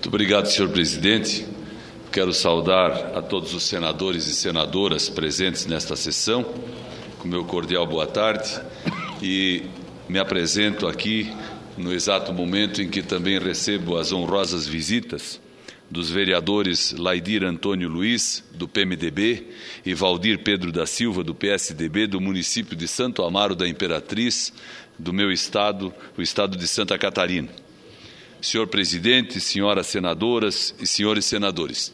Muito obrigado, senhor presidente. Quero saudar a todos os senadores e senadoras presentes nesta sessão, com meu cordial boa tarde, e me apresento aqui no exato momento em que também recebo as honrosas visitas dos vereadores Laidir Antônio Luiz, do PMDB, e Valdir Pedro da Silva, do PSDB, do município de Santo Amaro da Imperatriz, do meu estado, o estado de Santa Catarina. Senhor presidente, senhoras senadoras e senhores senadores,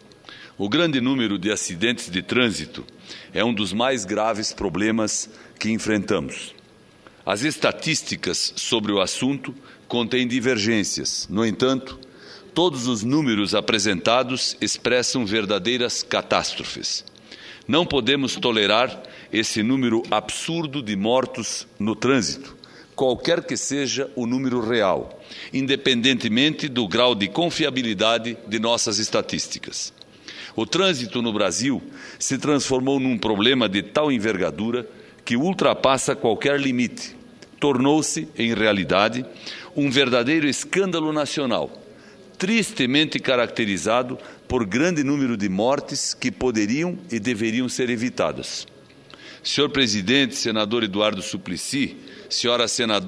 o grande número de acidentes de trânsito é um dos mais graves problemas que enfrentamos. As estatísticas sobre o assunto contêm divergências. No entanto, todos os números apresentados expressam verdadeiras catástrofes. Não podemos tolerar esse número absurdo de mortos no trânsito, qualquer que seja o número real, independentemente do grau de confiabilidade de nossas estatísticas. O trânsito no Brasil se transformou num problema de tal envergadura que ultrapassa qualquer limite. Tornou-se, em realidade, um verdadeiro escândalo nacional, tristemente caracterizado por grande número de mortes que poderiam e deveriam ser evitadas. Senhor presidente, senador Eduardo Suplicy, senhoras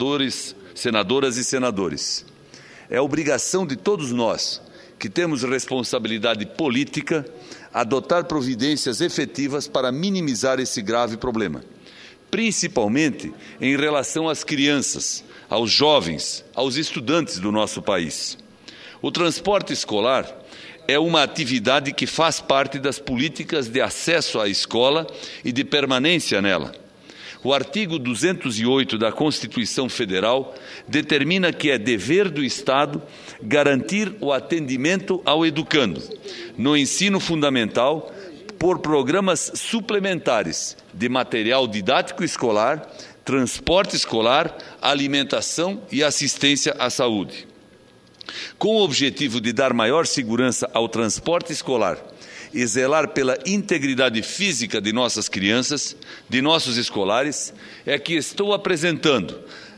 senadoras e senadores, é obrigação de todos nós, que temos responsabilidade política, adotar providências efetivas para minimizar esse grave problema, principalmente em relação às crianças, aos jovens, aos estudantes do nosso país. O transporte escolar é uma atividade que faz parte das políticas de acesso à escola e de permanência nela. O artigo 208 da Constituição Federal determina que é dever do Estado garantir o atendimento ao educando, no ensino fundamental, por programas suplementares de material didático escolar, transporte escolar, alimentação e assistência à saúde. Com o objetivo de dar maior segurança ao transporte escolar e zelar pela integridade física de nossas crianças, de nossos escolares, é que estou apresentando,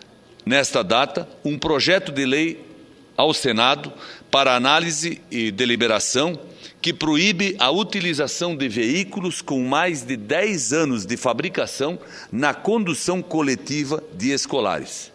nesta data, um projeto de lei ao Senado para análise e deliberação que proíbe a utilização de veículos com mais de 10 anos de fabricação na condução coletiva de escolares.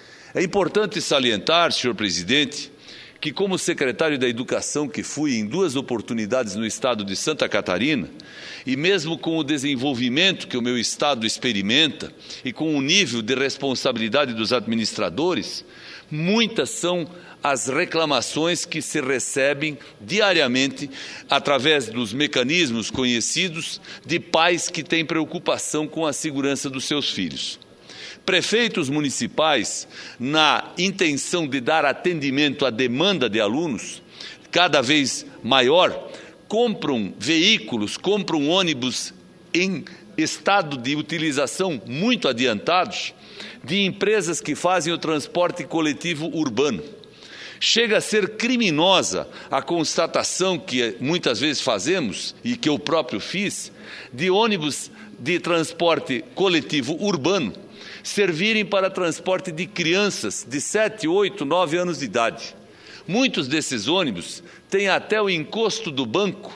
É importante salientar, senhor presidente, que como secretário da Educação que fui em 2 oportunidades no estado de Santa Catarina, e mesmo com o desenvolvimento que o meu estado experimenta e com o nível de responsabilidade dos administradores, muitas são as reclamações que se recebem diariamente através dos mecanismos conhecidos de pais que têm preocupação com a segurança dos seus filhos. Prefeitos municipais, na intenção de dar atendimento à demanda de alunos cada vez maior, compram veículos, compram ônibus em estado de utilização muito adiantados de empresas que fazem o transporte coletivo urbano. Chega a ser criminosa a constatação que muitas vezes fazemos, e que eu próprio fiz, de ônibus de transporte coletivo urbano servirem para transporte de crianças de 7, 8, 9 anos de idade. Muitos desses ônibus têm até o encosto do banco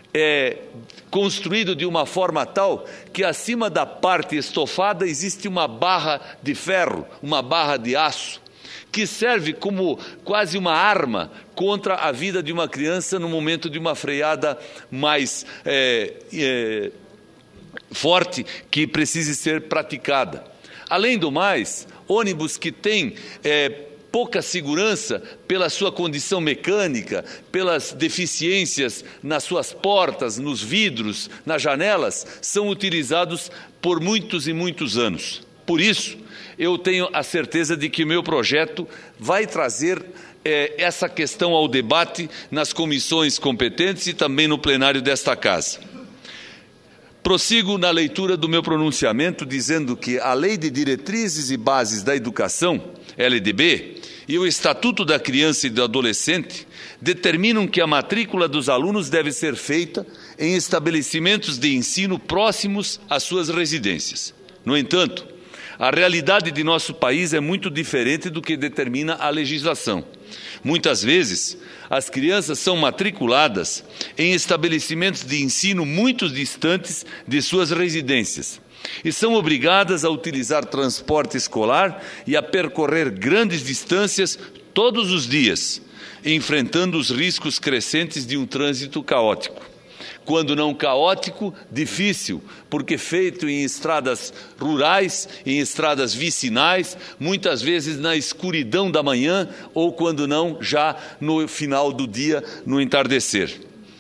construído de uma forma tal que acima da parte estofada existe uma barra de ferro, uma barra de aço, que serve como quase uma arma contra a vida de uma criança no momento de uma freada mais forte que precise ser praticada. Além do mais, ônibus que têm pouca segurança pela sua condição mecânica, pelas deficiências nas suas portas, nos vidros, nas janelas, são utilizados por muitos e muitos anos. Por isso, eu tenho a certeza de que o meu projeto vai trazer essa questão ao debate nas comissões competentes e também no plenário desta Casa. Prossigo na leitura do meu pronunciamento dizendo que a Lei de Diretrizes e Bases da Educação, LDB, e o Estatuto da Criança e do Adolescente determinam que a matrícula dos alunos deve ser feita em estabelecimentos de ensino próximos às suas residências. No entanto, A realidade de nosso país é muito diferente do que determina a legislação. Muitas vezes, as crianças são matriculadas em estabelecimentos de ensino muito distantes de suas residências e são obrigadas a utilizar transporte escolar e a percorrer grandes distâncias todos os dias, enfrentando os riscos crescentes de um trânsito caótico. Quando não caótico, difícil, porque feito em estradas rurais, em estradas vicinais, muitas vezes na escuridão da manhã ou, quando não, já no final do dia, no entardecer.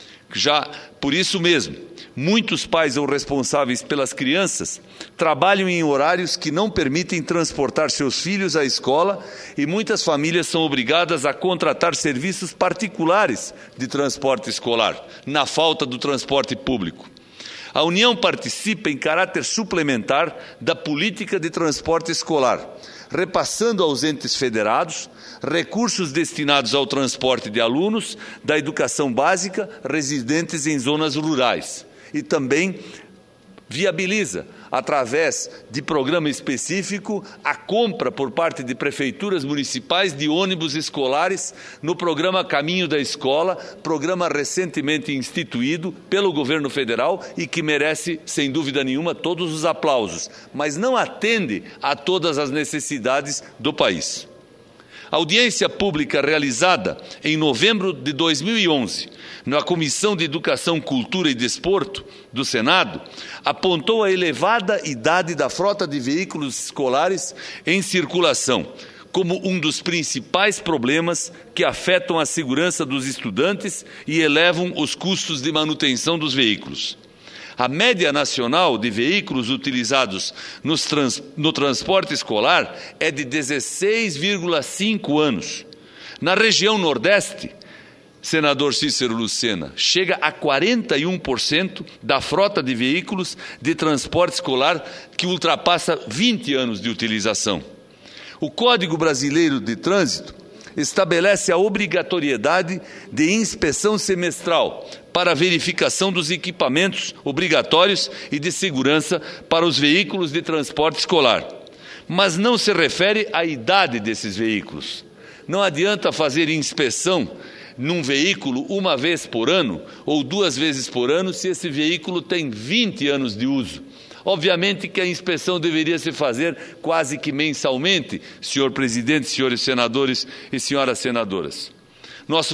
Já por isso mesmo, muitos pais ou responsáveis pelas crianças trabalham em horários que não permitem transportar seus filhos à escola e muitas famílias são obrigadas a contratar serviços particulares de transporte escolar, na falta do transporte público. A União participa em caráter suplementar da política de transporte escolar, repassando aos entes federados recursos destinados ao transporte de alunos da educação básica residentes em zonas rurais e também viabiliza, através de programa específico, a compra por parte de prefeituras municipais de ônibus escolares no programa Caminho da Escola, programa recentemente instituído pelo governo federal e que merece, sem dúvida nenhuma, todos os aplausos, mas não atende a todas as necessidades do país. A audiência pública realizada em novembro de 2011, na Comissão de Educação, Cultura e Desporto do Senado, apontou a elevada idade da frota de veículos escolares em circulação como um dos principais problemas que afetam a segurança dos estudantes e elevam os custos de manutenção dos veículos. A média nacional de veículos utilizados no transporte escolar é de 16,5 anos. Na região Nordeste, senador Cícero Lucena, chega a 41% da frota de veículos de transporte escolar que ultrapassa 20 anos de utilização. O Código Brasileiro de Trânsito estabelece a obrigatoriedade de inspeção semestral para verificação dos equipamentos obrigatórios e de segurança para os veículos de transporte escolar, mas não se refere à idade desses veículos. Não adianta fazer inspeção num veículo uma vez por ano ou 2 vezes por ano se esse veículo tem 20 anos de uso. Obviamente que a inspeção deveria se fazer quase que mensalmente, senhor presidente, senhores senadores e senhoras senadoras. Nosso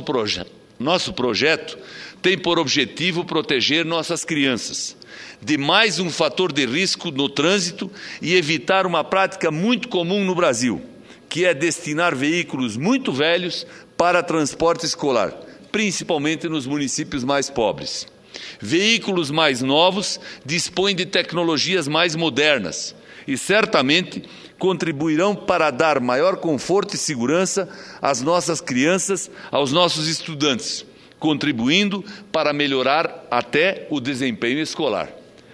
projeto tem por objetivo proteger nossas crianças de mais um fator de risco no trânsito e evitar uma prática muito comum no Brasil, que é destinar veículos muito velhos para transporte escolar, principalmente nos municípios mais pobres. Veículos mais novos dispõem de tecnologias mais modernas e certamente contribuirão para dar maior conforto e segurança às nossas crianças, aos nossos estudantes, contribuindo para melhorar até o desempenho escolar.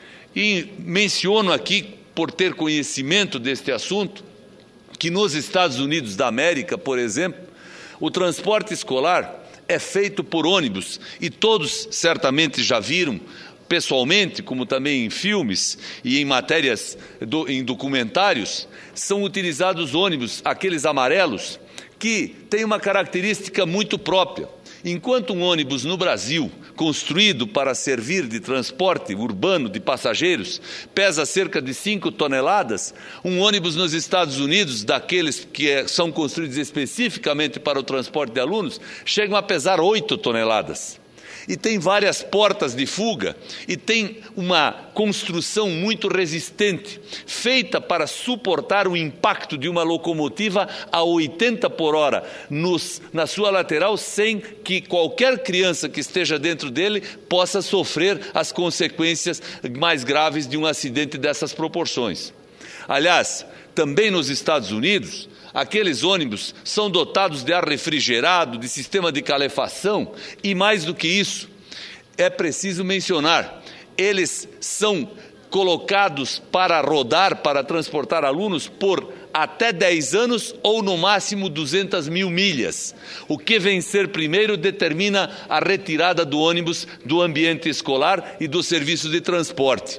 E menciono aqui, por ter conhecimento deste assunto, que nos Estados Unidos da América, por exemplo, o transporte escolar é feito por ônibus e todos certamente já viram pessoalmente, como também em filmes e em matérias, em documentários, são utilizados ônibus, aqueles amarelos, que têm uma característica muito própria. Enquanto um ônibus no Brasil, construído para servir de transporte urbano de passageiros, pesa cerca de 5 toneladas, um ônibus nos Estados Unidos, daqueles que são construídos especificamente para o transporte de alunos, chegam a pesar 8 toneladas. E tem várias portas de fuga e tem uma construção muito resistente, feita para suportar o impacto de uma locomotiva a 80 por hora na sua lateral, sem que qualquer criança que esteja dentro dele possa sofrer as consequências mais graves de um acidente dessas proporções. Aliás, também nos Estados Unidos, aqueles ônibus são dotados de ar refrigerado, de sistema de calefação e, mais do que isso, é preciso mencionar, eles são colocados para rodar, para transportar alunos por até 10 anos ou no máximo 200 mil milhas. O que vencer primeiro determina a retirada do ônibus do ambiente escolar e do serviço de transporte.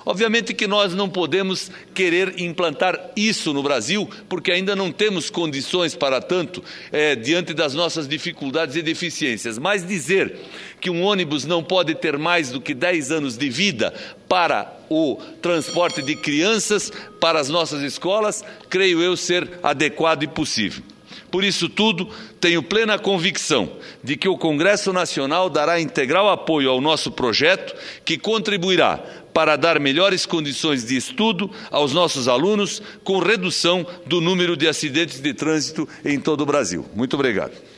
Obviamente que nós não podemos querer implantar isso no Brasil, porque ainda não temos condições para tanto, diante das nossas dificuldades e deficiências. Mas dizer que um ônibus não pode ter mais do que 10 anos de vida para o transporte de crianças para as nossas escolas, creio eu ser adequado e possível. Por isso tudo, tenho plena convicção de que o Congresso Nacional dará integral apoio ao nosso projeto, que contribuirá para dar melhores condições de estudo aos nossos alunos, com redução do número de acidentes de trânsito em todo o Brasil. Muito obrigado.